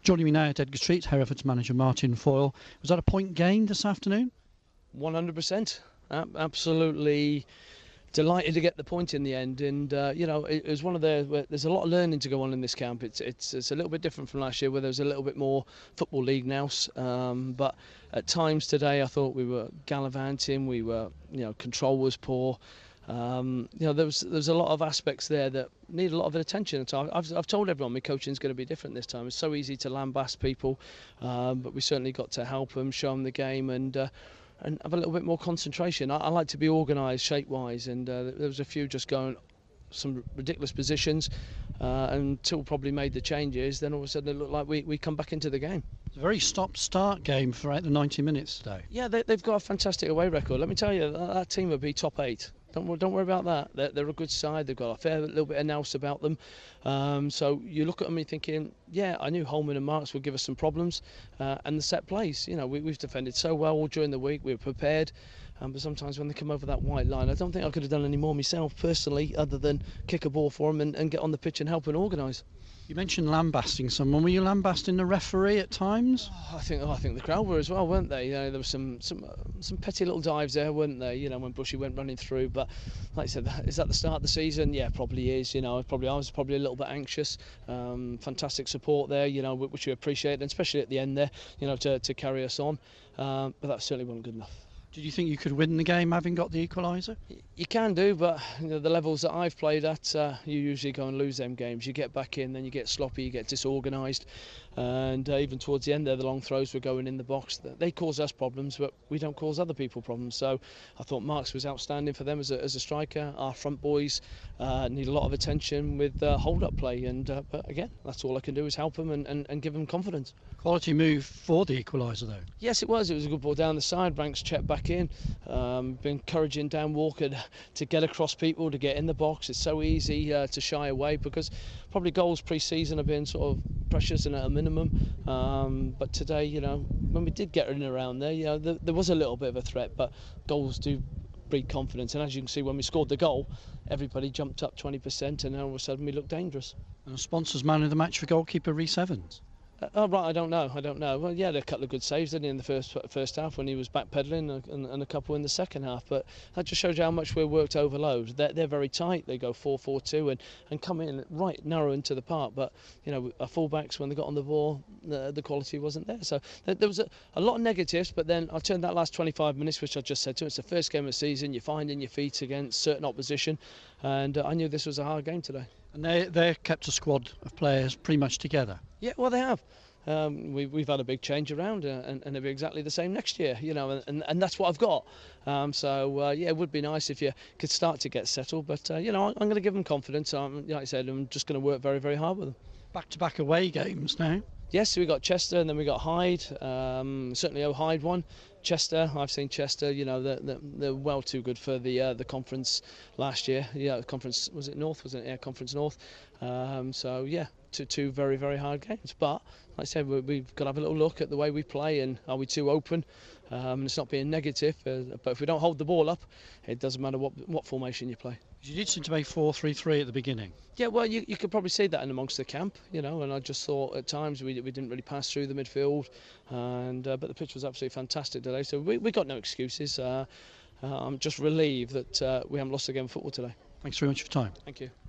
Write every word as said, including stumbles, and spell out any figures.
Joining me now at Edgar Street, Hereford's manager Martin Foyle. Was that a point gained this afternoon? one hundred percent. Absolutely delighted to get the point in the end, and uh, you know, it, it was one of the. There's a lot of learning to go on in this camp. It's it's it's a little bit different from last year, where there was a little bit more football league now. Um, but at times today, I thought we were gallivanting. We were, you know, control was poor. Um, you know, there was there's a lot of aspects there that need a lot of attention. I've, I've told everyone my coaching is going to be different this time. It's so easy to lambast people, um, but we certainly got to help them, show them the game, and uh, and have a little bit more concentration. I, I like to be organised shape-wise, and uh, there was a few just going some ridiculous positions uh, until probably made the changes. Then all of a sudden it looked like we, we come back into the game. It's a very stop-start game for the ninety minutes today. Yeah, they, they've got a fantastic away record. Let me tell you, that, that team will be top eight. Don't, don't worry about that. They're, they're a good side. They've got a fair little bit of nous about them. Um, so you look at them and you're thinking, yeah, I knew Holman and Marks would give us some problems. Uh, and the set plays, you know, we, we've defended so well all during the week. We were prepared. Um, but sometimes when they come over that white line, I don't think I could have done any more myself personally, other than kick a ball for them and, and get on the pitch and help and organise. You mentioned lambasting someone. Were you lambasting the referee at times? Oh, I think oh, I think the crowd were as well, weren't they? You know, there were some some uh, some petty little dives there, weren't there? You know, when Bushy went running through. But like I said, is that the start of the season? Yeah, probably is. You know, probably I was probably a little bit anxious. Um, fantastic support there, you know, which we appreciate, and especially at the end there, you know, to to carry us on. Um, but that certainly wasn't good enough. Did you think you could win the game having got the equaliser? You can do, but you know, the levels that I've played at, uh, you usually go and lose them games. You get back in, then you get sloppy, you get disorganised, and uh, even towards the end there, the long throws were going in the box. They cause us problems, but we don't cause other people problems. So I thought Marks was outstanding for them as a, as a striker. Our front boys uh, need a lot of attention with uh, hold-up play, and uh, but again, that's all I can do is help them and, and, and give them confidence. Quality move for the equaliser though. Yes, it was. It was a good ball down the side. Ranks checked back in. Um, been encouraging Dan Walker to get across people, to get in the box. It's so easy uh, to shy away because probably goals pre-season have been sort of precious and at a minimum. Um, but today, you know, when we did get in around there, you know, there, there was a little bit of a threat. But goals do breed confidence, and as you can see, when we scored the goal, everybody jumped up twenty percent, and all of a sudden we looked dangerous. And a sponsors man of the match for goalkeeper Rhys Evans. Uh, oh right, I don't know. I don't know. Well, yeah, there were a couple of good saves, didn't he, in the first first half when he was backpedaling, and, and a couple in the second half. But that just shows you how much we're worked overload. They're, they're very tight. They go four four two and, and come in right narrow into the park. But you know, our fullbacks, when they got on the ball, the, the quality wasn't there. So there, there was a, a lot of negatives. But then I turned that last twenty-five minutes, which I just said to him, it's the first game of the season. You're finding your feet against certain opposition, and uh, I knew this was a hard game today. And they they kept a squad of players pretty much together. Yeah, well they have. Um, we, we've had a big change around, uh, and, and it'll be exactly the same next year, you know, and, and, and that's what I've got. Um, so uh, yeah, it would be nice if you could start to get settled, but uh, you know, I'm, I'm going to give them confidence. Um, like I said, I'm just going to work very, very hard with them. Back-to-back away games now. Yes, we got Chester and then we got Hyde. Um, certainly, oh Hyde won. Chester, I've seen Chester. You know, they're, they're, they're well too good for the uh, the conference last year. Yeah, conference was it North? Was it yeah, Conference North? Um, so yeah, two two very very hard games. But like I said, we, we've got to have a little look at the way we play and are we too open? Um, it's not being negative, uh, but if we don't hold the ball up, it doesn't matter what what formation you play. You did seem to make four three three at the beginning. Yeah, well, you, you could probably see that in amongst the camp, you know, and I just thought at times we, we didn't really pass through the midfield, and uh, but the pitch was absolutely fantastic today, so we, we got no excuses. Uh, uh, I'm just relieved that uh, we haven't lost a game of football today. Thanks very much for your time. Thank you.